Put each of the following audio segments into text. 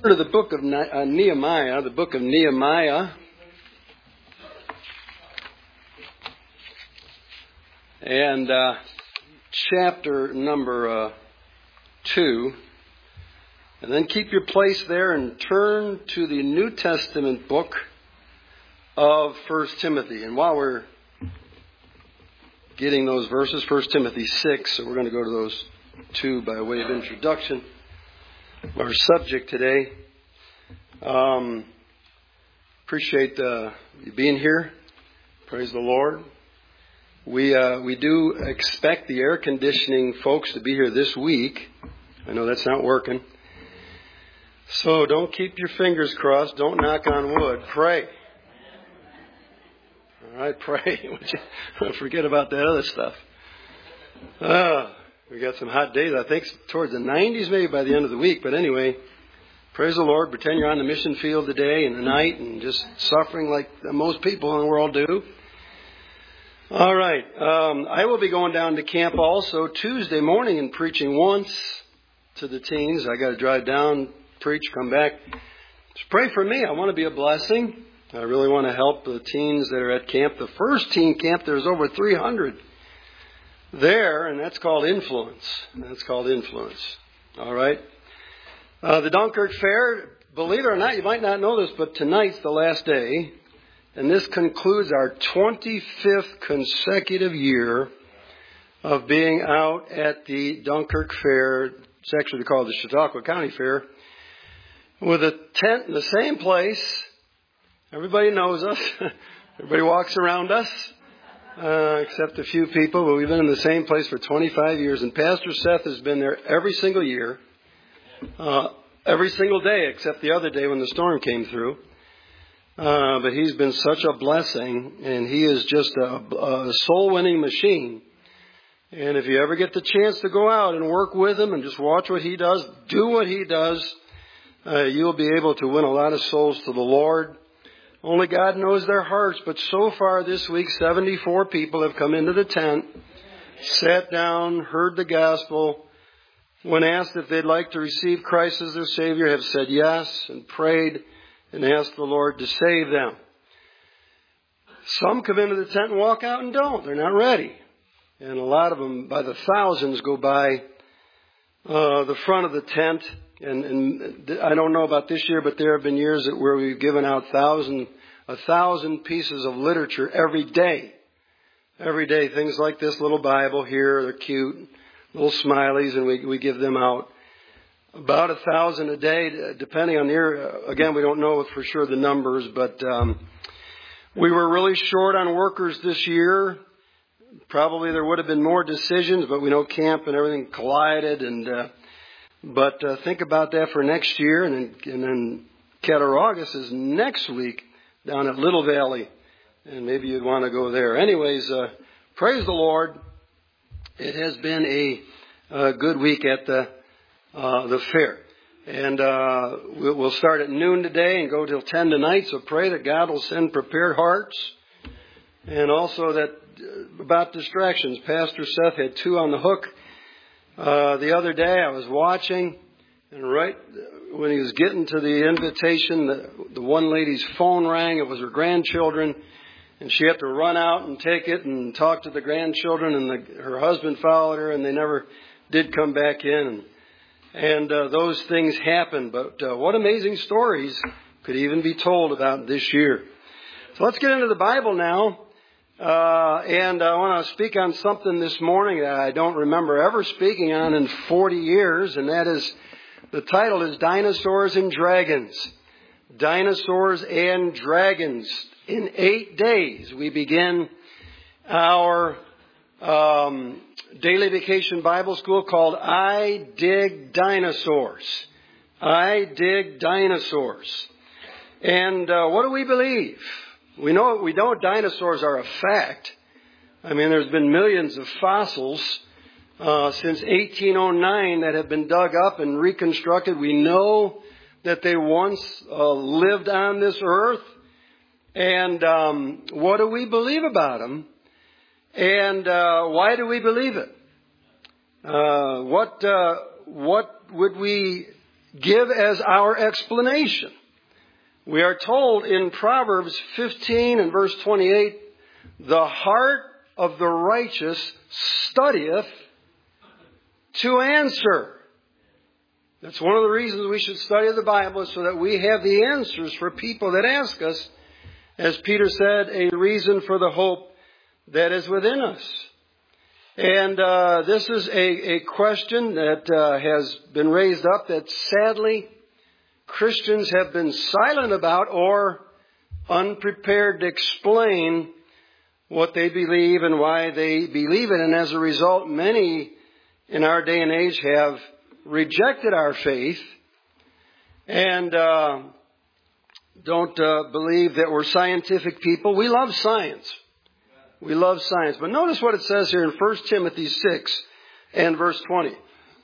To the book of Nehemiah, and chapter number 2. And then keep your place there and turn to the New Testament book of 1 Timothy. And while we're getting those verses, 1 Timothy 6, so we're going to go to those two by way of introduction. Our subject today. Appreciate you being here. Praise the Lord. We do expect the air conditioning folks to be here this week. I know that's not working. So don't keep your fingers crossed. Don't knock on wood. Pray. All right, pray. Forget about that other stuff. We got some hot days, I think, towards the 90s maybe by the end of the week. But anyway, praise the Lord. Pretend you're on the mission field today and the night and just suffering like most people in the world do. All right. I will be going down to camp also Tuesday morning and preaching once to the teens. I got to drive down, preach, come back. Just pray for me. I want to be a blessing. I really want to help the teens that are at camp. The first teen camp, there's over 300 there, and that's called influence. All right. The Dunkirk Fair, believe it or not, you might not know this, but tonight's the last day. And this concludes our 25th consecutive year of being out at the Dunkirk Fair. It's actually called the Chautauqua County Fair. With a tent in the same place. Everybody knows us. Everybody walks around us. Except a few people, but we've been in the same place for 25 years. And Pastor Seth has been there every single year, every single day, except the other day when the storm came through. But he's been such a blessing, and he is just a soul-winning machine. And if you ever get the chance to go out and work with him and just watch what he does, do what he does, you'll be able to win a lot of souls to the Lord. Only God knows their hearts, but so far this week, 74 people have come into the tent, sat down, heard the gospel. When asked if they'd like to receive Christ as their Savior, have said yes and prayed and asked the Lord to save them. Some come into the tent and walk out and don't. They're not ready. And a lot of them, by the thousands, go by the front of the tent. And I don't know about this year, but there have been years where we've given out 1,000 pieces of literature every day. Every day, things like this little Bible here, they're cute, little smileys, and we give them out. About 1,000 a day, depending on the year. Again, we don't know for sure the numbers, but we were really short on workers this year. Probably there would have been more decisions, but we know camp and everything collided, But think about that for next year. And then Cattaraugus is next week down at Little Valley. And maybe you'd want to go there. Anyways, praise the Lord. It has been a good week at the fair. And we'll start at noon today and go till 10 tonight. So pray that God will send prepared hearts. And also that about distractions. Pastor Seth had 2 on the hook. The other day I was watching, and right when he was getting to the invitation, the one lady's phone rang. It was her grandchildren, and she had to run out and take it and talk to the grandchildren, and her husband followed her, and they never did come back in. And those things happen, but what amazing stories could even be told about this year. So let's get into the Bible now. And I want to speak on something this morning that I don't remember ever speaking on in 40 years, and that is, the title is Dinosaurs and Dragons. Dinosaurs and Dragons. In 8 days, we begin our daily vacation Bible school called I Dig Dinosaurs. I Dig Dinosaurs. And what do we believe? We know dinosaurs are a fact. I mean, there's been millions of fossils since 1809 that have been dug up and reconstructed. We know that they once lived on this earth. And what do we believe about them? And why do we believe it? What would we give as our explanation. We are told in Proverbs 15 and verse 28, the heart of the righteous studieth to answer. That's one of the reasons we should study the Bible, so that we have the answers for people that ask us. As Peter said, a reason for the hope that is within us. And this is a question that has been raised up that sadly Christians have been silent about or unprepared to explain what they believe and why they believe it. And as a result, many in our day and age have rejected our faith and don't believe that we're scientific people. We love science. We love science. But notice what it says here in 1 Timothy 6 and verse 20.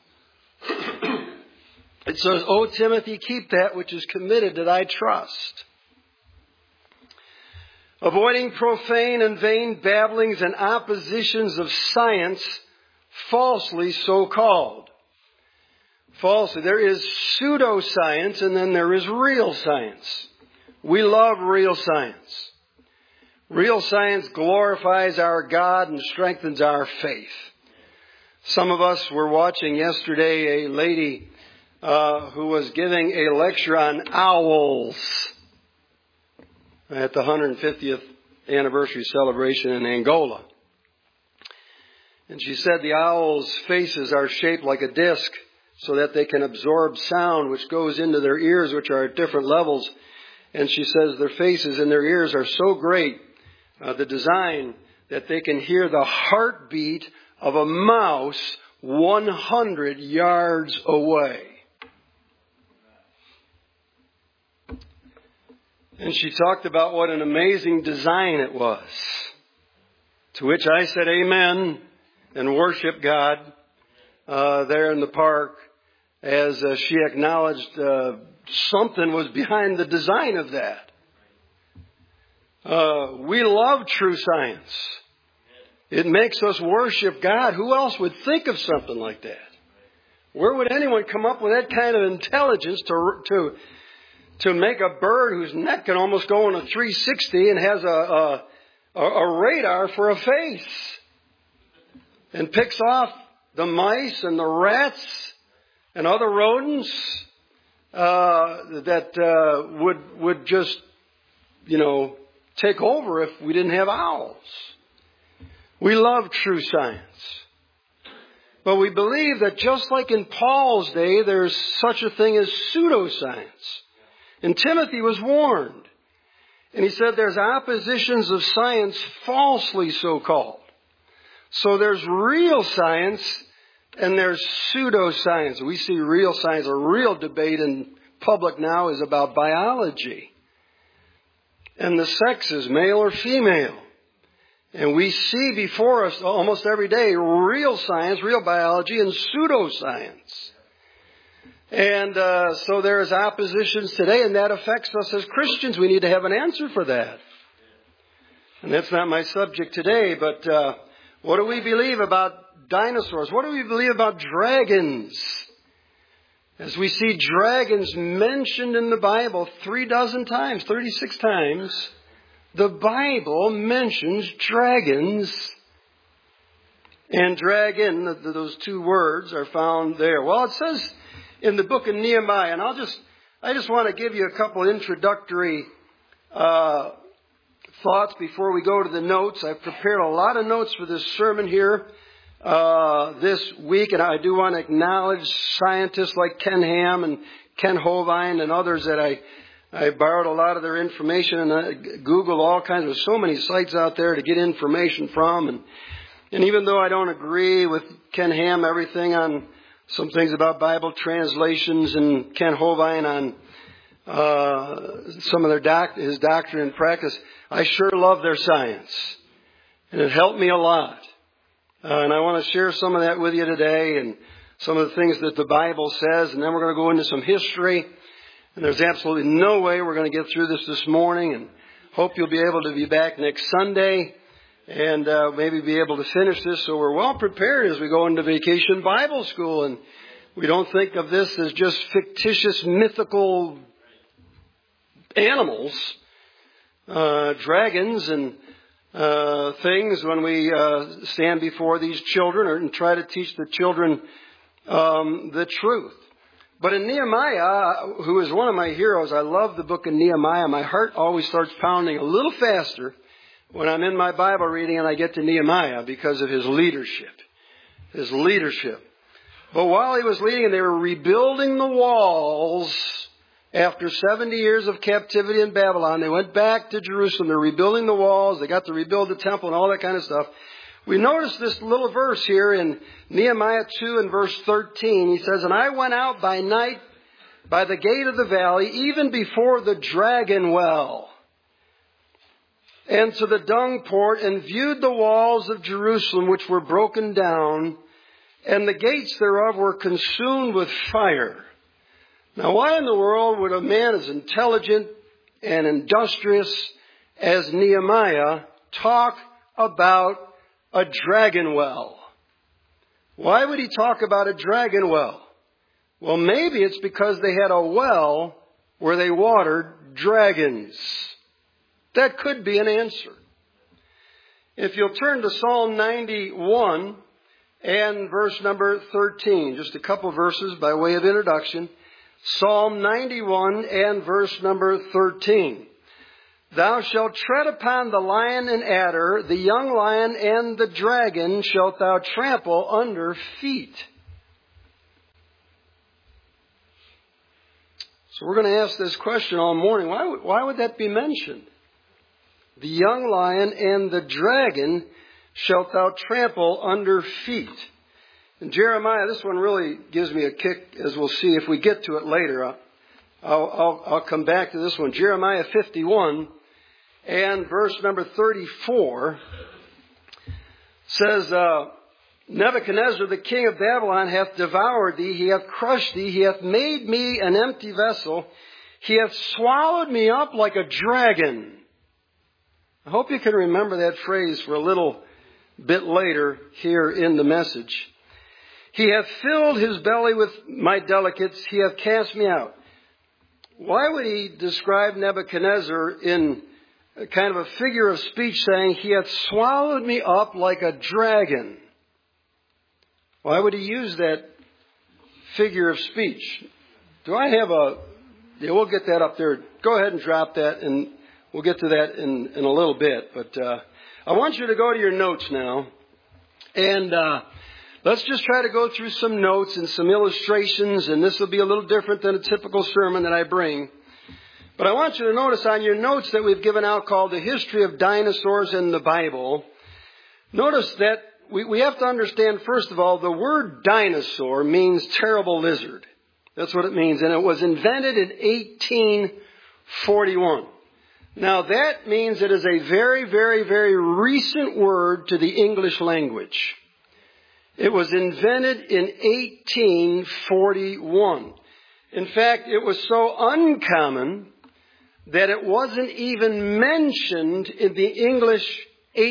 It says, O Timothy, keep that which is committed to thy trust, avoiding profane and vain babblings and oppositions of science, falsely so called. Falsely. There is pseudoscience and then there is real science. We love real science. Real science glorifies our God and strengthens our faith. Some of us were watching yesterday a lady who was giving a lecture on owls at the 150th anniversary celebration in Angola. And she said the owls' faces are shaped like a disc so that they can absorb sound which goes into their ears, which are at different levels. And she says their faces and their ears are so great, the design, that they can hear the heartbeat of a mouse 100 yards away. And she talked about what an amazing design it was. To which I said amen and worship God there in the park as she acknowledged something was behind the design of that. We love true science. It makes us worship God. Who else would think of something like that? Where would anyone come up with that kind of intelligence to make a bird whose neck can almost go on a 360 and has a radar for a face and picks off the mice and the rats and other rodents that would just, take over if we didn't have owls. We love true science. But we believe that just like in Paul's day, there's such a thing as pseudoscience. And Timothy was warned. And he said there's oppositions of science falsely so called. So there's real science and there's pseudoscience. We see real science. A real debate in public now is about biology. And the sexes, male or female. And we see before us almost every day real science, real biology, and pseudoscience. And so there's oppositions today, and that affects us as Christians. We need to have an answer for that. And that's not my subject today, but what do we believe about dinosaurs? What do we believe about dragons? As we see dragons mentioned in the Bible 36 times, the Bible mentions dragons. And dragon, those two words are found there. Well, it says in the book of Nehemiah, and I just want to give you a couple introductory thoughts before we go to the notes. I've prepared a lot of notes for this sermon here this week, and I do want to acknowledge scientists like Ken Ham and Ken Hovind and others that I borrowed a lot of their information and I Googled all kinds of so many sites out there to get information from. And even though I don't agree with Ken Ham, everything on some things about Bible translations, and Ken Hovind on some of his doctrine and practice, I sure love their science. And it helped me a lot. And I want to share some of that with you today and some of the things that the Bible says. And then we're going to go into some history. And there's absolutely no way we're going to get through this morning. And hope you'll be able to be back next Sunday and maybe be able to finish this so we're well prepared as we go into Vacation Bible School. And We don't think of this as just fictitious, mythical animals, dragons and things when we stand before these children and try to teach the children the truth. But in Nehemiah, who is one of my heroes, I love the book of Nehemiah. My heart always starts pounding a little faster when I'm in my Bible reading and I get to Nehemiah because of his leadership. His leadership. But while he was leading, they were rebuilding the walls after 70 years of captivity in Babylon. They went back to Jerusalem. They're rebuilding the walls. They got to rebuild the temple and all that kind of stuff. We notice this little verse here in Nehemiah 2 and verse 13. He says, "And I went out by night by the gate of the valley, even before the dragon well, and to the dung port, and viewed the walls of Jerusalem, which were broken down, and the gates thereof were consumed with fire." Now, why in the world would a man as intelligent and industrious as Nehemiah talk about a dragon well? Why would he talk about a dragon well? Well, maybe it's because they had a well where they watered dragons. That could be an answer. If you'll turn to Psalm 91 and verse number 13, just a couple verses by way of introduction. Psalm 91 and verse number 13. "Thou shalt tread upon the lion and adder, the young lion and the dragon shalt thou trample under feet." So we're going to ask this question all morning. Why would that be mentioned? The young lion and the dragon shalt thou trample under feet. In Jeremiah, this one really gives me a kick, as we'll see if we get to it later. I'll come back to this one. Jeremiah 51 and verse number 34 says, "Nebuchadnezzar, the king of Babylon, hath devoured thee. He hath crushed thee. He hath made me an empty vessel. He hath swallowed me up like a dragon." I hope you can remember that phrase for a little bit later here in the message. "He hath filled his belly with my delicates. He hath cast me out." Why would he describe Nebuchadnezzar in a kind of a figure of speech saying, "He hath swallowed me up like a dragon"? Why would he use that figure of speech? Do I have we'll get that up there. Go ahead and drop that, and we'll get to that in a little bit. But I want you to go to your notes now. And let's just try to go through some notes and some illustrations. And this will be a little different than a typical sermon that I bring. But I want you to notice on your notes that we've given out called The History of Dinosaurs in the Bible. Notice that we have to understand, first of all, the word dinosaur means terrible lizard. That's what it means. And it was invented in 1841. Now that means it is a very, very, very recent word to the English language. It was invented in 1841. In fact, it was so uncommon that it wasn't even mentioned in the English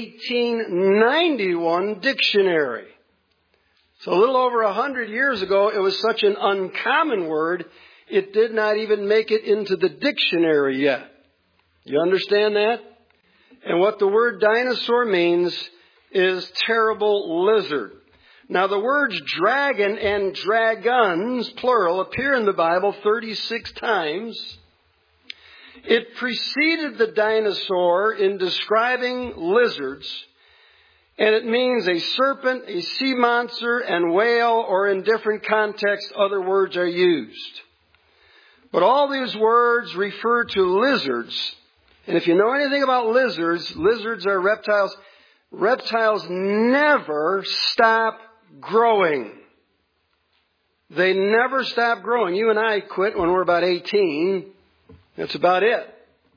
1891 dictionary. So a little over 100 years ago, it was such an uncommon word, it did not even make it into the dictionary yet. You understand that? And what the word dinosaur means is terrible lizard. Now the words dragon and dragons, plural, appear in the Bible 36 times. It preceded the dinosaur in describing lizards, and it means a serpent, a sea monster, and whale, or in different contexts, other words are used. But all these words refer to lizards. And if you know anything about lizards, lizards are reptiles. Reptiles never stop growing. They never stop growing. You and I quit when we're about 18. That's about it.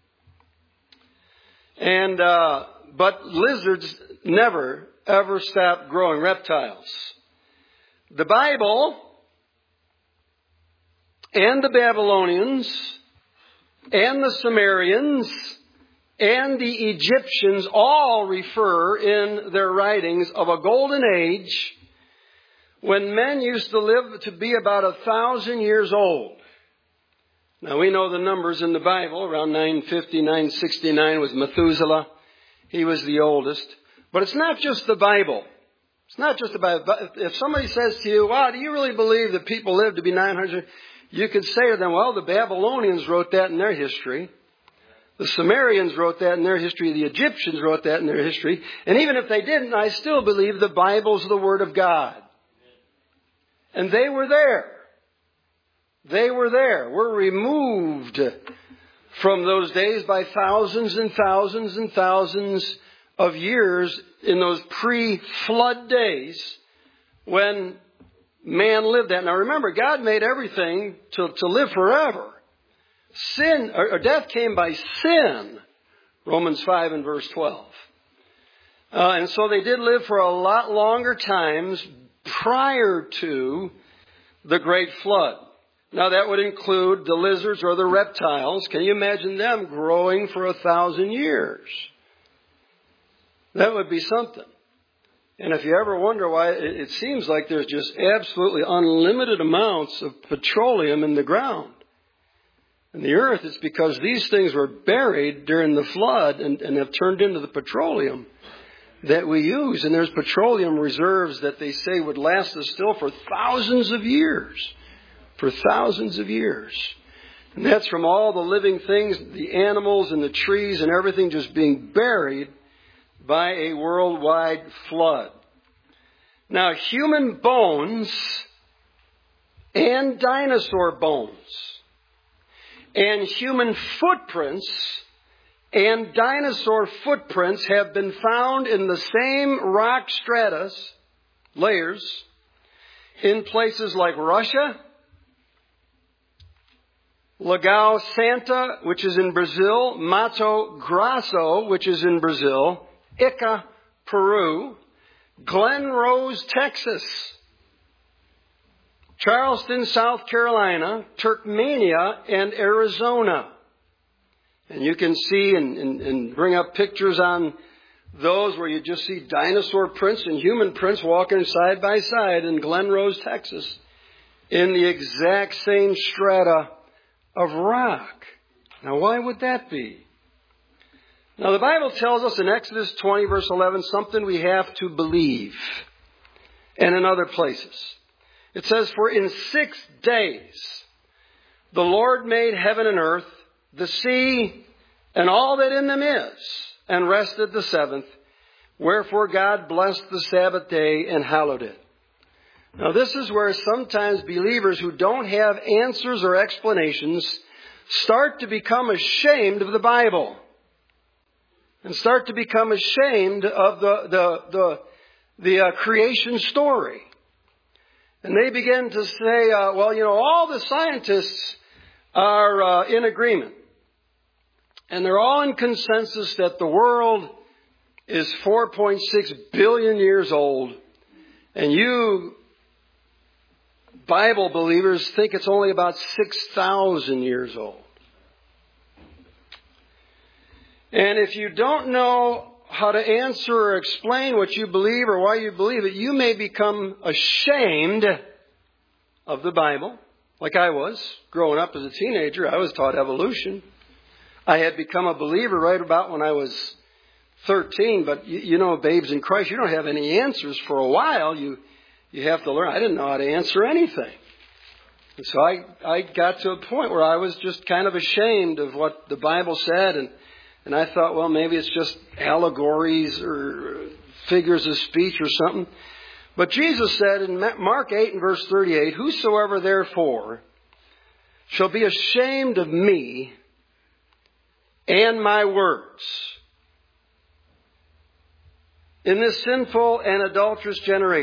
And but lizards never, ever stop growing, reptiles. The Bible and the Babylonians and the Sumerians and the Egyptians all refer in their writings of a golden age when men used to live to be about 1,000 years old. Now we know the numbers in the Bible. Around 950, 969 was Methuselah. He was the oldest. But it's not just the Bible. It's not just the Bible. If somebody says to you, wow, do you really believe that people lived to be 900? You could say to them, well, the Babylonians wrote that in their history. The Sumerians wrote that in their history. The Egyptians wrote that in their history. And even if they didn't, I still believe the Bible's the Word of God. And they were there. They were there. We're removed from those days by thousands and thousands and thousands of years in those pre-flood days when man lived that. Now remember, God made everything to live forever. Sin, or death came by sin. Romans 5 and verse 12. And so they did live for a lot longer times prior to the great flood. Now that would include the lizards or the reptiles. Can you imagine them growing for 1,000 years? That would be something. And if you ever wonder why, it seems like there's just absolutely unlimited amounts of petroleum in the ground. And the earth, it's because these things were buried during the flood and have turned into the petroleum that we use. And there's petroleum reserves that they say would last us still for thousands of years. For thousands of years. And that's from all the living things, the animals and the trees and everything just being buried by a worldwide flood. Now, human bones and dinosaur bones and human footprints and dinosaur footprints have been found in the same rock stratus layers in places like Russia, Lagoa Santa, which is in Brazil, Mato Grosso, which is in Brazil, Ica, Peru, Glen Rose, Texas, Charleston, South Carolina, Turkmenia, and Arizona. And you can see and bring up pictures on those where you just see dinosaur prints and human prints walking side by side in Glen Rose, Texas, in the exact same strata of rock. Now, why would that be? Now, the Bible tells us in Exodus 20, verse 11, something we have to believe. And in other places. It says, for in 6 days the Lord made heaven and earth, the sea, and all that in them is, and rested the seventh. Wherefore God blessed the Sabbath day and hallowed it. Now this is where sometimes believers who don't have answers or explanations start to become ashamed of the Bible. And start to become ashamed of the creation story. And they begin to say, well, you know, all the scientists are in agreement. And they're all in consensus that the world is 4.6 billion years old. And you Bible believers think it's only about 6,000 years old. And if you don't know how to answer or explain what you believe or why you believe it, you may become ashamed of the Bible, like I was. Growing up as a teenager, I was taught evolution. I had become a believer right about when I was 13, but you know, babes in Christ, you don't have any answers for a while. You have to learn. I didn't know how to answer anything. And so I got to a point where I was just kind of ashamed of what the Bible said, and I thought, well, maybe it's just allegories or figures of speech or something. But Jesus said in Mark 8 and verse 38, whosoever therefore shall be ashamed of me and my words in this sinful and adulterous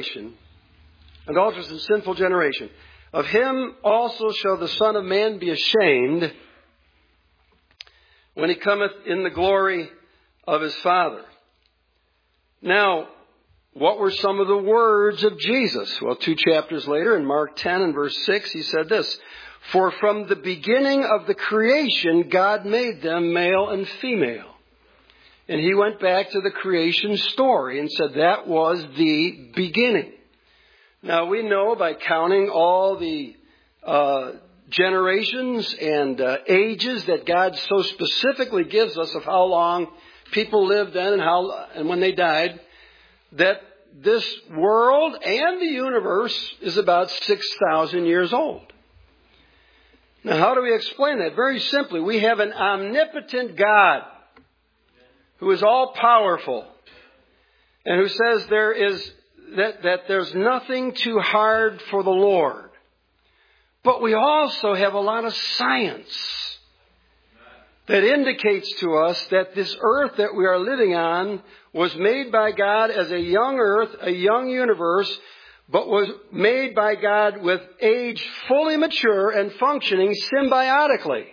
and sinful generation, of him also shall the Son of Man be ashamed when he cometh in the glory of his Father. Now, what were some of the words of Jesus? Well, 2 chapters later, in Mark 10 and verse 6, he said this, for from the beginning of the creation, God made them male and female. And he went back to the creation story and said that was the beginning. Now we know by counting all the generations and ages that God so specifically gives us of how long people lived then and when they died, that this world and the universe is about 6,000 years old. Now, how do we explain that? Very simply, we have an omnipotent God who is all powerful and who says that there's nothing too hard for the Lord. But we also have a lot of science that indicates to us that this earth that we are living on was made by God as a young earth, a young universe, but was made by God with age fully mature and functioning symbiotically.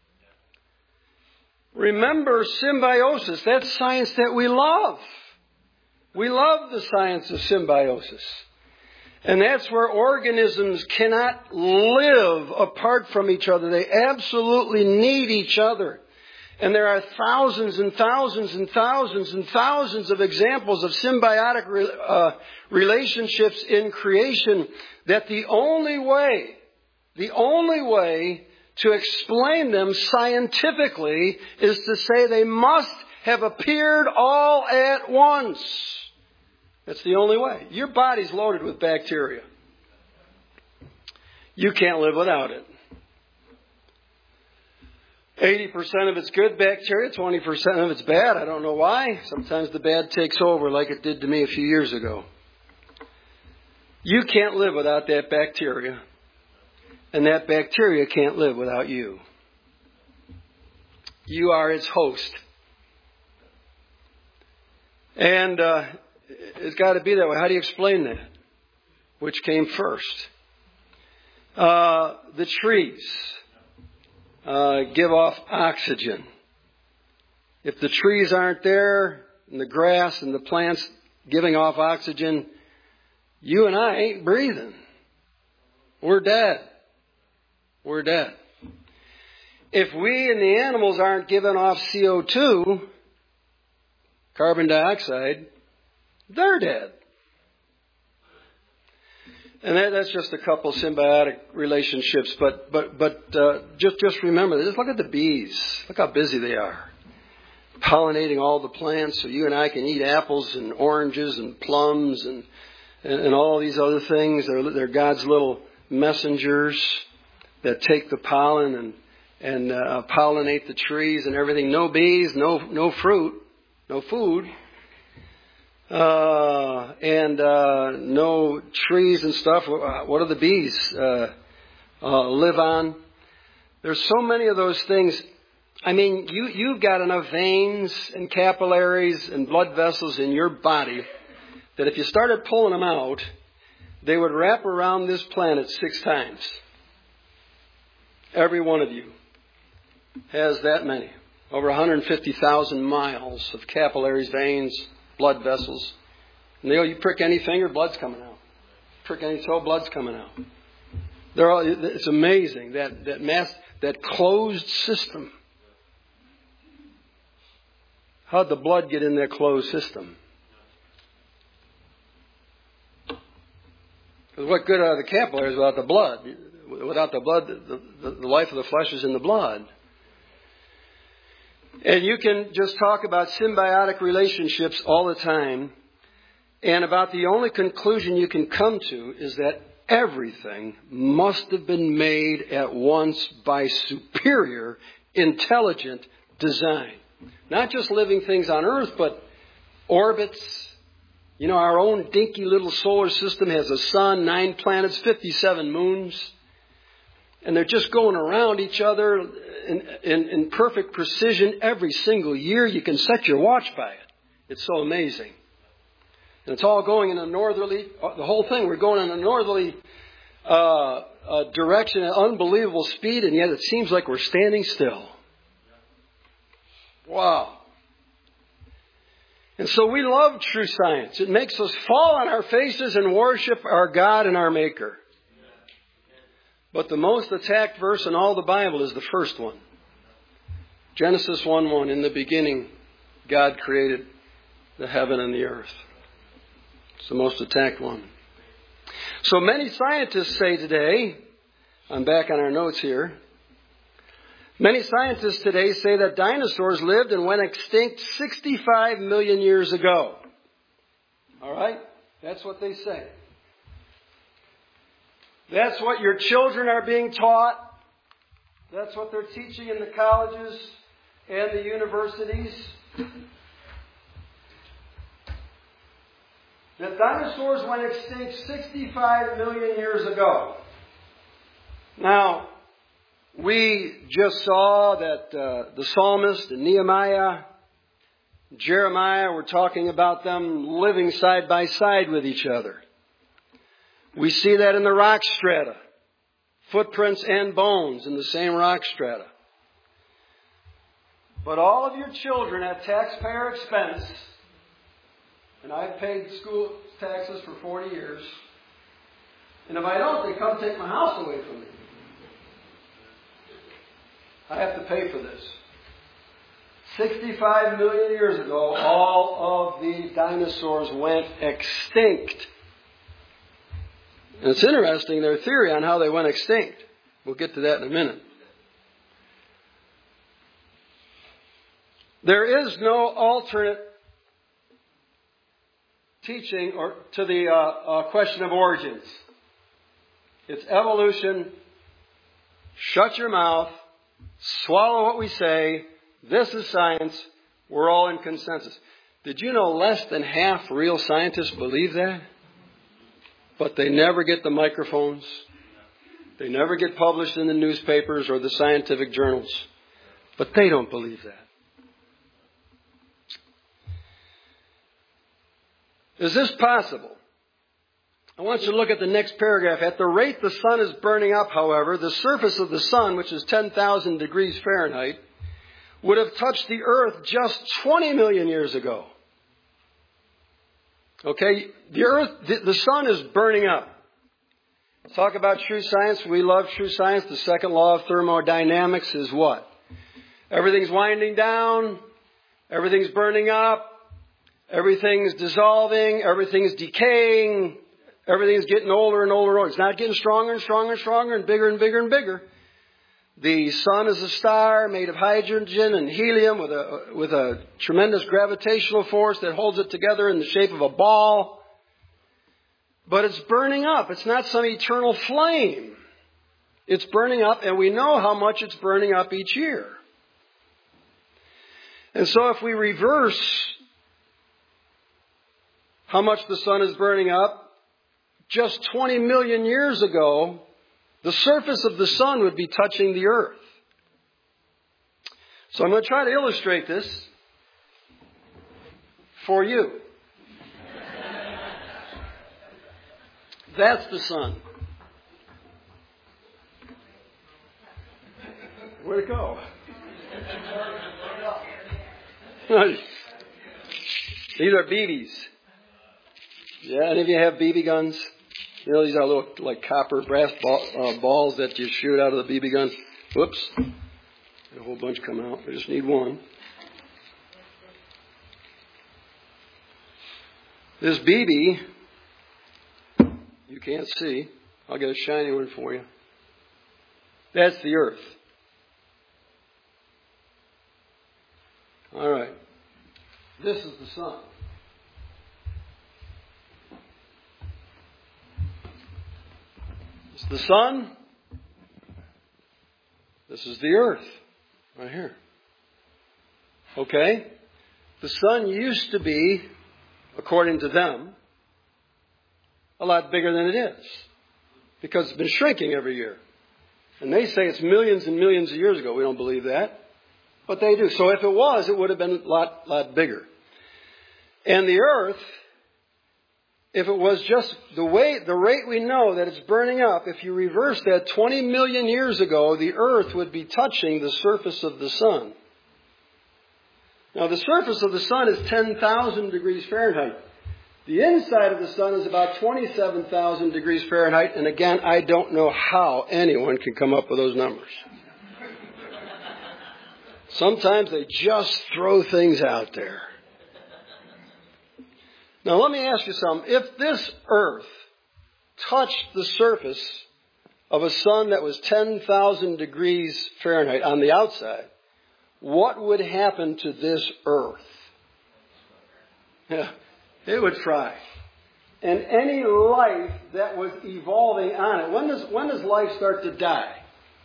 Remember symbiosis. That's science that we love. We love the science of symbiosis. And that's where organisms cannot live apart from each other. They absolutely need each other. And there are thousands and thousands and thousands and thousands of examples of symbiotic relationships in creation, that the only way to explain them scientifically is to say they must have appeared all at once. That's the only way. Your body's loaded with bacteria. You can't live without it. 80% of it's good bacteria, 20% of it's bad. I don't know why. Sometimes the bad takes over like it did to me a few years ago. You can't live without that bacteria. And that bacteria can't live without you. You are its host. And it's got to be that way. How do you explain that? Which came first? The trees give off oxygen. If the trees aren't there, and the grass and the plants giving off oxygen, you and I ain't breathing. We're dead. We're dead. If we and the animals aren't giving off CO2, carbon dioxide, they're dead. And that's just a couple symbiotic relationships. But just remember, just look at the bees. Look how busy they are, pollinating all the plants, so you and I can eat apples and oranges and plums and all these other things. They're God's little messengers that take the pollen and pollinate the trees and everything. No bees, no fruit, no food. And no trees and stuff. What do the bees live on? There's so many of those things. I mean, you've got enough veins and capillaries and blood vessels in your body that if you started pulling them out, they would wrap around this planet 6 times. Every one of you has that many. Over 150,000 miles of capillaries, veins, blood vessels. And you prick any finger, blood's coming out. Prick any toe, blood's coming out. It's amazing that closed system. How'd the blood get in that closed system? Because what good are the capillaries without the blood? Without the blood, the life of the flesh is in the blood. And you can just talk about symbiotic relationships all the time. And about the only conclusion you can come to is that everything must have been made at once by superior, intelligent design. Not just living things on Earth, but orbits. You know, our own dinky little solar system has a sun, 9 planets, 57 moons. And they're just going around each other in perfect precision every single year. You can set your watch by it. It's so amazing. And it's all going in a northerly, the whole thing, we're going in a northerly direction at unbelievable speed, and yet it seems like we're standing still. Wow. And so we love true science. It makes us fall on our faces and worship our God and our Maker. But the most attacked verse in all the Bible is the first one. Genesis 1:1, in the beginning, God created the heaven and the earth. It's the most attacked one. So many scientists say today, I'm back on our notes here, many scientists today say that dinosaurs lived and went extinct 65 million years ago. All right? That's what they say. That's what your children are being taught. That's what they're teaching in the colleges and the universities. That dinosaurs went extinct 65 million years ago. Now, we just saw that the psalmist and Nehemiah, Jeremiah were talking about them living side by side with each other. We see that in the rock strata. Footprints and bones in the same rock strata. But all of your children at taxpayer expense, and I've paid school taxes for 40 years, and if I don't, they come take my house away from me. I have to pay for this. 65 million years ago, all of the dinosaurs went extinct. And it's interesting, their theory on how they went extinct. We'll get to that in a minute. There is no alternate teaching or to the question of origins. It's evolution. Shut your mouth. Swallow what we say. This is science. We're all in consensus. Did you know less than half real scientists believe that? But they never get the microphones. They never get published in the newspapers or the scientific journals. But they don't believe that. Is this possible? I want you to look at the next paragraph. At the rate the sun is burning up, however, the surface of the sun, which is 10,000 degrees Fahrenheit, would have touched the earth just 20 million years ago. Okay, the sun is burning up. Let's talk about true science. We love true science. The second law of thermodynamics is what? Everything's winding down. Everything's burning up. Everything's dissolving. Everything's decaying. Everything's getting older and older and older. It's not getting stronger and stronger and stronger and bigger and bigger and bigger. The sun is a star made of hydrogen and helium with a tremendous gravitational force that holds it together in the shape of a ball. But it's burning up. It's not some eternal flame. It's burning up, and we know how much it's burning up each year. And so if we reverse how much the sun is burning up, just 20 million years ago, the surface of the sun would be touching the earth. So I'm going to try to illustrate this for you. That's the sun. Where'd it go? These are BBs. Yeah, any of you have BB guns? You know, these are little like copper brass balls that you shoot out of the BB gun. Whoops. A whole bunch come out. I just need one. This BB, you can't see. I'll get a shiny one for you. That's the earth. All right. This is the sun. It's the sun. This is the earth. Right here. Okay? The sun used to be, according to them, a lot bigger than it is. Because it's been shrinking every year. And they say it's millions and millions of years ago. We don't believe that. But they do. So if it was, it would have been a lot bigger. And the earth, if it was just the rate we know that it's burning up, if you reverse that 20 million years ago, the earth would be touching the surface of the sun. Now, the surface of the sun is 10,000 degrees Fahrenheit. The inside of the sun is about 27,000 degrees Fahrenheit. And again, I don't know how anyone can come up with those numbers. Sometimes they just throw things out there. Now, let me ask you something. If this earth touched the surface of a sun that was 10,000 degrees Fahrenheit on the outside, what would happen to this earth? Yeah, it would fry. And any life that was evolving on it, when does life start to die?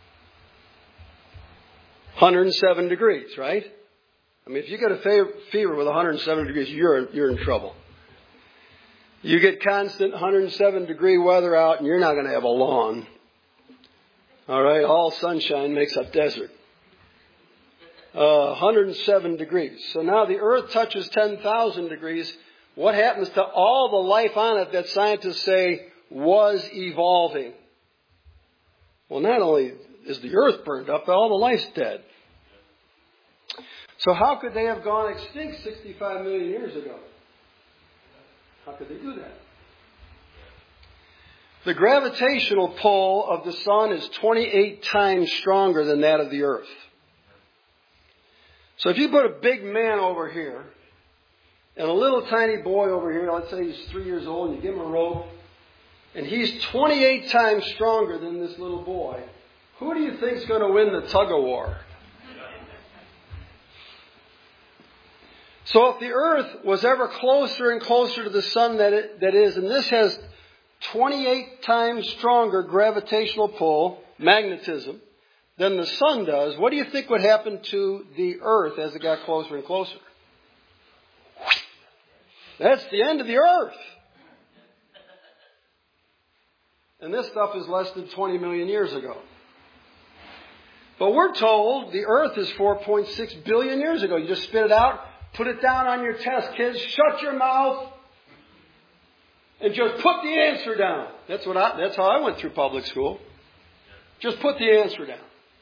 107 degrees, right? I mean, if you get a fever with 107 degrees, you're in trouble. You get constant 107 degree weather out and you're not going to have a lawn. All right, all sunshine makes a desert. 107 degrees. So now the earth touches 10,000 degrees. What happens to all the life on it that scientists say was evolving? Well, not only is the earth burned up, but all the life's dead. So how could they have gone extinct 65 million years ago? How could they do that? The gravitational pull of the sun is 28 times stronger than that of the earth. So if you put a big man over here and a little tiny boy over here, let's say he's 3 years old, and you give him a rope, and he's 28 times stronger than this little boy, who do you think is going to win the tug-of-war? So if the earth was ever closer and closer to the sun that is, and this has 28 times stronger gravitational pull, magnetism, than the sun does, what do you think would happen to the earth as it got closer and closer? That's the end of the earth. And this stuff is less than 20 million years ago. But we're told the earth is 4.6 billion years ago. You just spit it out, put it down on your test, kids. Shut your mouth and just put the answer down. That's how I went through public school. Just put the answer down.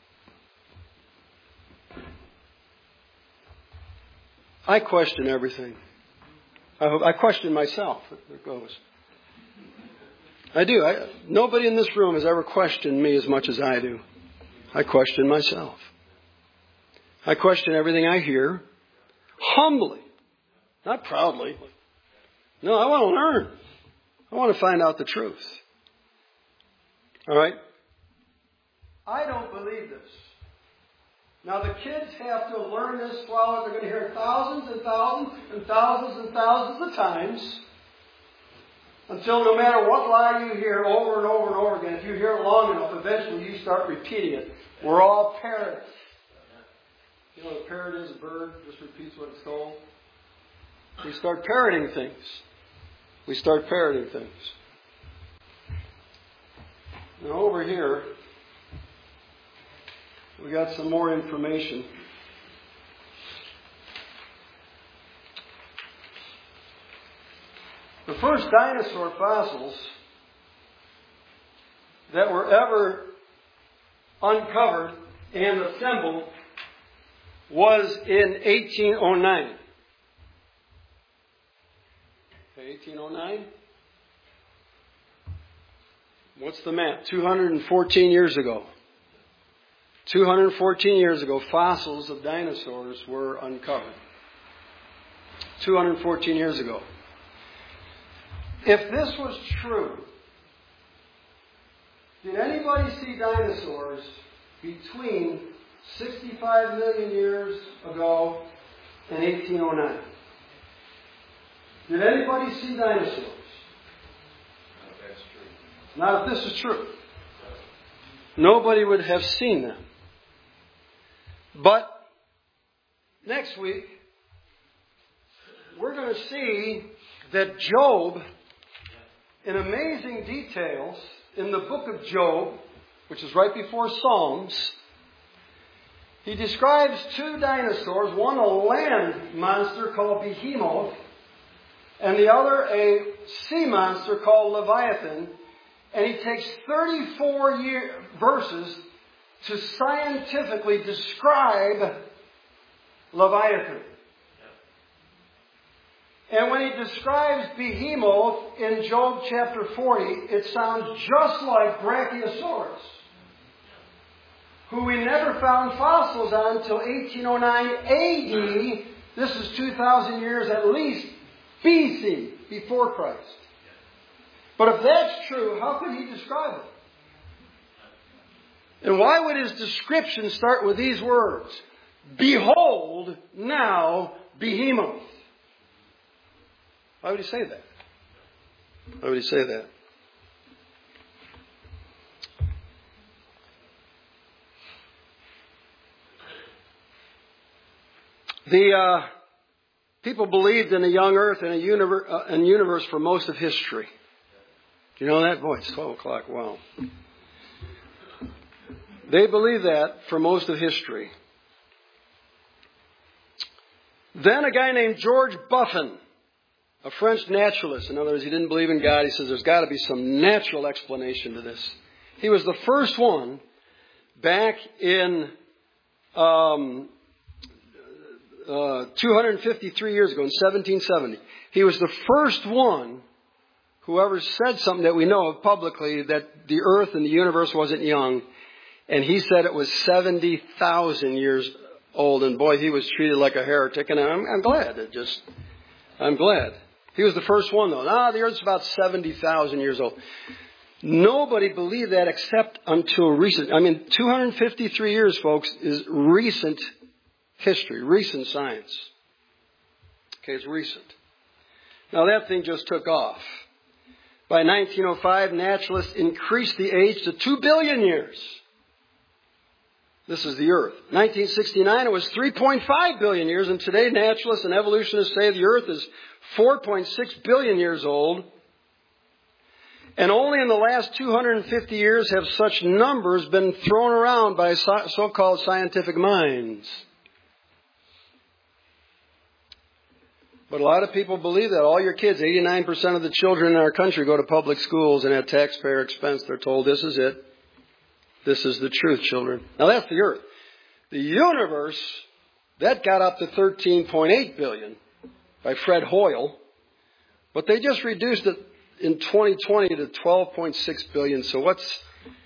I question everything. I question myself. There it goes. I do. Nobody in this room has ever questioned me as much as I do. I question myself. I question everything I hear humbly, not proudly. No, I want to learn. I want to find out the truth. All right? I don't believe this. Now, the kids have to learn this while they're going to hear it thousands and thousands and thousands and thousands of times until no matter what lie you hear over and over and over again, if you hear it long enough, eventually you start repeating it. We're all parrots. You know what a parrot is? A bird just repeats what it's told. We start parroting things. Now, over here, we got some more information. The first dinosaur fossils that were ever uncovered and assembled was in 1809. Okay, 1809. What's the map? 214 years ago. 214 years ago, fossils of dinosaurs were uncovered. 214 years ago. If this was true, did anybody see dinosaurs between 65 million years ago and 1809? Did anybody see dinosaurs? Not if this is true. Nobody would have seen them. But next week, we're going to see that Job, in amazing details, in the book of Job, which is right before Psalms, he describes two dinosaurs, one a land monster called Behemoth, and the other a sea monster called Leviathan. And he takes 34 verses to scientifically describe Leviathan. And when he describes Behemoth in Job chapter 40, it sounds just like Brachiosaurus, who we never found fossils on until 1809 AD. This is 2,000 years at least BC, before Christ. But if that's true, how could he describe it? And why would his description start with these words? Behold, now, behemoth. Why would he say that? Why would he say that? The people believed in a young earth and a universe for most of history. Do you know that? Boy, it's 12 o'clock. Wow. They believed that for most of history. Then a guy named George Buffon, a French naturalist. In other words, he didn't believe in God. He says there's got to be some natural explanation to this. He was the first one back in 253 years ago, in 1770. He was the first one who ever said something that we know of publicly, that the earth and the universe wasn't young. And he said it was 70,000 years old. And boy, he was treated like a heretic. And I'm glad. I'm glad. He was the first one, though. The earth's about 70,000 years old. Nobody believed that except until recent. 253 years, folks, is recent history, recent science. Okay, it's recent. Now, that thing just took off. By 1905, naturalists increased the age to 2 billion years. This is the Earth. 1969, it was 3.5 billion years, and today naturalists and evolutionists say the Earth is 4.6 billion years old. And only in the last 250 years have such numbers been thrown around by so-called scientific minds. But a lot of people believe that. All your kids, 89% of the children in our country go to public schools, and at taxpayer expense, they're told this is it. This is the truth, children. Now, that's the Earth. The universe, that got up to 13.8 billion by Fred Hoyle. But they just reduced it in 2020 to 12.6 billion. So what's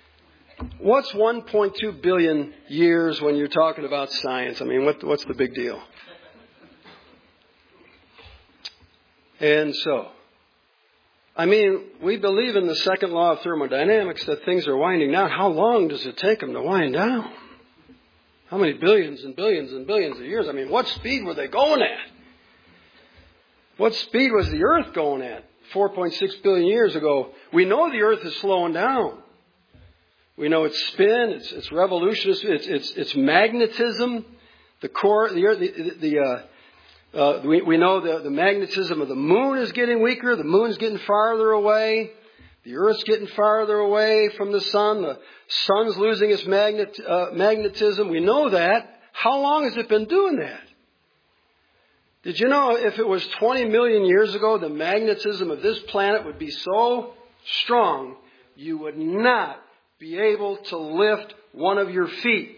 1.2 billion years when you're talking about science? I mean, what's the big deal? And so, we believe in the second law of thermodynamics that things are winding down. How long does it take them to wind down? How many billions and billions and billions of years? What speed were they going at? What speed was the Earth going at 4.6 billion years ago? We know the Earth is slowing down. We know its spin, its revolution, its magnetism, the core, the Earth, we know the magnetism of the moon is getting weaker. The moon's getting farther away. The Earth's getting farther away from the sun. The sun's losing its magnetism. We know that. How long has it been doing that? Did you know if it was 20 million years ago, the magnetism of this planet would be so strong, you would not be able to lift one of your feet?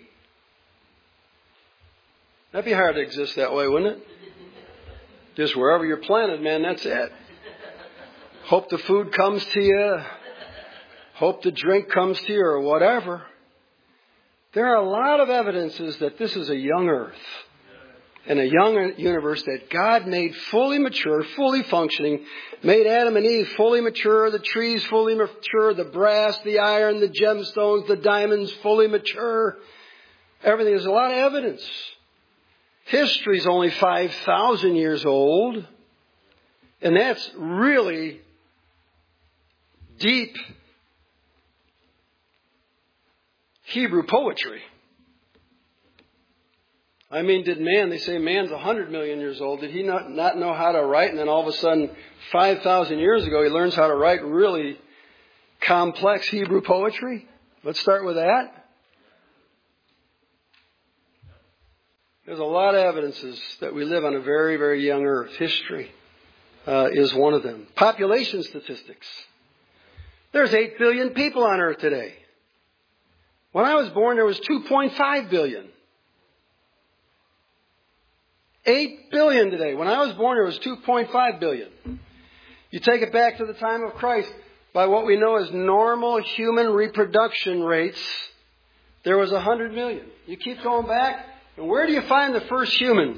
That'd be hard to exist that way, wouldn't it? Just wherever you're planted, man, that's it. Hope the food comes to you. Hope the drink comes to you or whatever. There are a lot of evidences that this is a young earth and a young universe that God made fully mature, fully functioning, made Adam and Eve fully mature, the trees fully mature, the brass, the iron, the gemstones, the diamonds fully mature. Everything. There's a lot of evidence. History's only 5,000 years old, and that's really deep Hebrew poetry. They say man's 100 million years old. Did he not know how to write? And then all of a sudden, 5,000 years ago, he learns how to write really complex Hebrew poetry? Let's start with that. There's a lot of evidences that we live on a very, very young earth. History is one of them. Population statistics. There's 8 billion people on earth today. When I was born, there was 2.5 billion. 8 billion today. When I was born, there was 2.5 billion. You take it back to the time of Christ, by what we know as normal human reproduction rates, there was 100 million. You keep going back, and where do you find the first humans?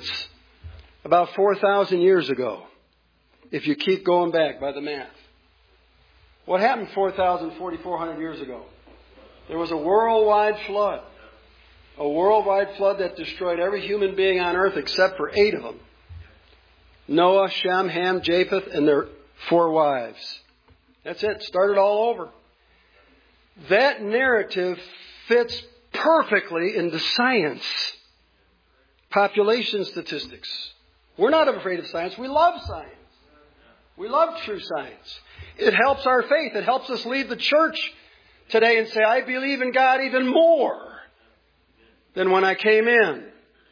About 4,000 years ago, if you keep going back by the math. What happened 4,400 years ago? There was a worldwide flood. A worldwide flood that destroyed every human being on earth except for 8 of them. Noah, Shem, Ham, Japheth, and their 4 wives. That's it. Started all over. That narrative fits perfectly into science. Population statistics. We're not afraid of science. We love science. We love true science. It helps our faith. It helps us leave the church today and say, I believe in God even more than when I came in.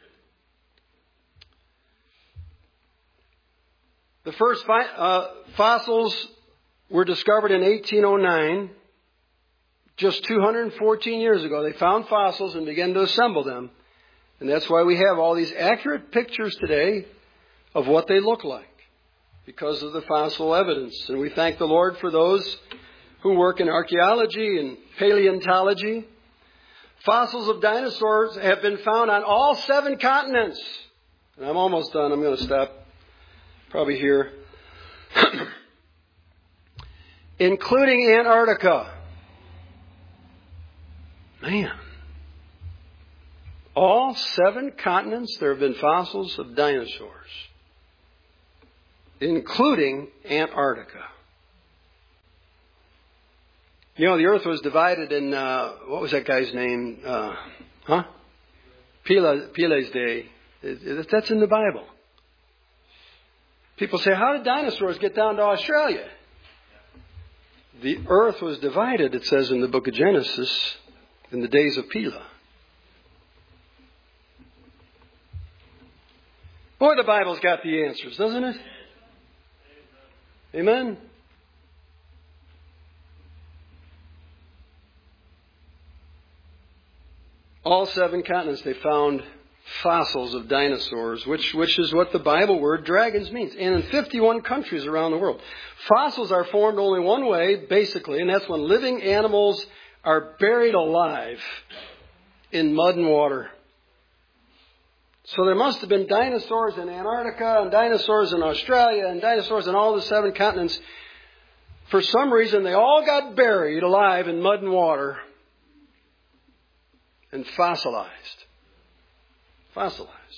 The first fossils were discovered in 1809. Just 214 years ago, they found fossils and began to assemble them. And that's why we have all these accurate pictures today of what they look like, because of the fossil evidence. And we thank the Lord for those who work in archaeology and paleontology. Fossils of dinosaurs have been found on all 7 continents. And I'm almost done. I'm going to stop probably here. Including Antarctica. Man. All 7 continents, there have been fossils of dinosaurs. Including Antarctica. You know, the earth was divided in, what was that guy's name? Peele's day. That's in the Bible. People say, how did dinosaurs get down to Australia? The earth was divided, it says in the book of Genesis, in the days of Peele. Boy, the Bible's got the answers, doesn't it? Amen? All 7 continents, they found fossils of dinosaurs, which is what the Bible word dragons means. And in 51 countries around the world. Fossils are formed only one way, basically, and that's when living animals are buried alive in mud and water. So there must have been dinosaurs in Antarctica and dinosaurs in Australia and dinosaurs in all the 7 continents. For some reason, they all got buried alive in mud and water and fossilized. Fossilized.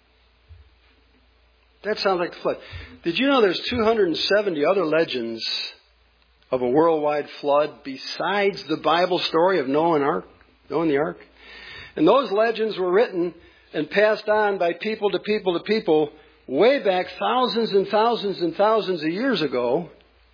That sounds like the flood. Did you know there's 270 other legends of a worldwide flood besides the Bible story of Noah and the ark? And those legends were written and passed on by people to people to people way back thousands and thousands and thousands of years ago.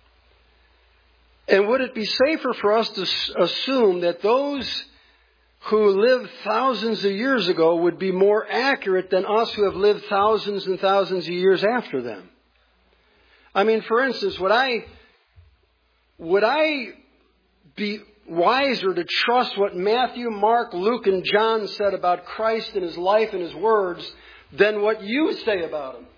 And would it be safer for us to assume that those who lived thousands of years ago would be more accurate than us who have lived thousands and thousands of years after them? I mean, for instance, would I be wiser to trust what Matthew, Mark, Luke, and John said about Christ and His life and His words than what you say about Him?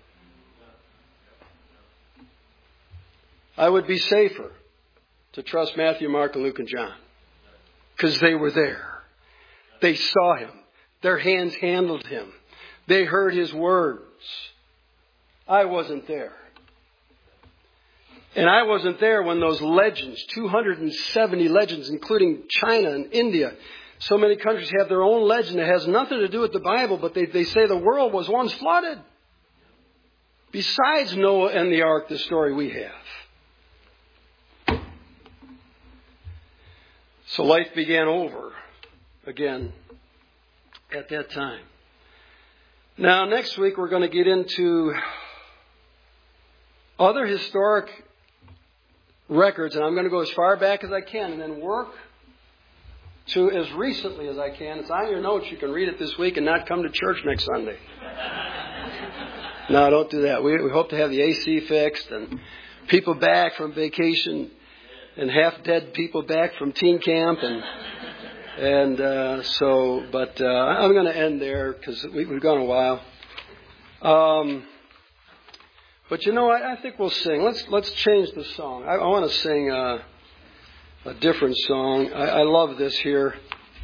I would be safer to trust Matthew, Mark, and Luke, and John, because they were there. They saw Him. Their hands handled Him. They heard His words. I wasn't there. And I wasn't there when those legends, 270 legends, including China and India, so many countries have their own legend that has nothing to do with the Bible, but they say the world was once flooded. Besides Noah and the ark, the story we have. So life began over again at that time. Now, next week we're going to get into other historic records, and I'm going to go as far back as I can and then work to as recently as I can. It's on your notes. You can read it this week and not come to church next Sunday. No, don't do that. We hope to have the AC fixed and people back from vacation and half-dead people back from teen camp. I'm going to end there because we've gone a while. But you know, I think we'll sing. Let's change the song. I want to sing a different song. I love this here.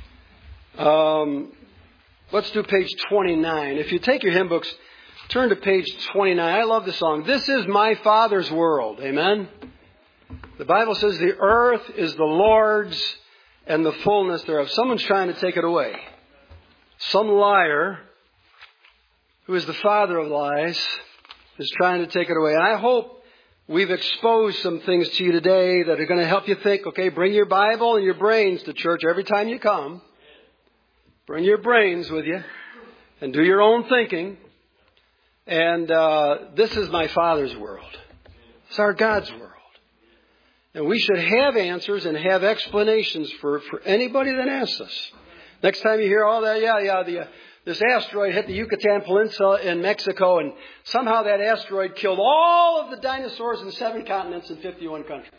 Let's do page 29. If you take your hymn books, turn to page 29. I love this song. This is my Father's world. Amen. The Bible says the earth is the Lord's and the fullness thereof. Someone's trying to take it away. Some liar, who is the father of lies, is trying to take it away. And I hope we've exposed some things to you today that are going to help you think, okay, bring your Bible and your brains to church every time you come. Bring your brains with you and do your own thinking. And this is my Father's world. It's our God's world. And we should have answers and have explanations for anybody that asks us. Next time you hear all that, this asteroid hit the Yucatan Peninsula in Mexico, and somehow that asteroid killed all of the dinosaurs in 7 continents and 51 countries.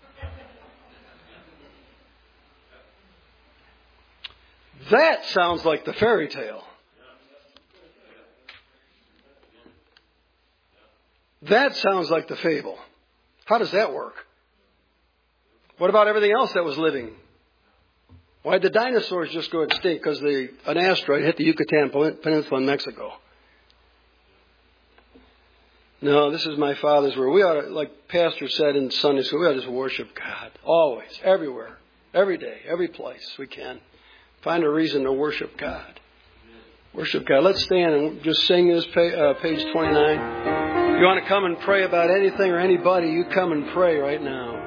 That sounds like the fairy tale. That sounds like the fable. How does that work? What about everything else that was living? Why did the dinosaurs just go extinct? Because an asteroid hit the Yucatan Peninsula in Mexico. No, this is my Father's word. We ought to, like Pastor said in Sunday school, we ought to just worship God. Always, everywhere, every day, every place we can. Find a reason to worship God. Worship God. Let's stand and just sing this page 29. If you want to come and pray about anything or anybody, you come and pray right now.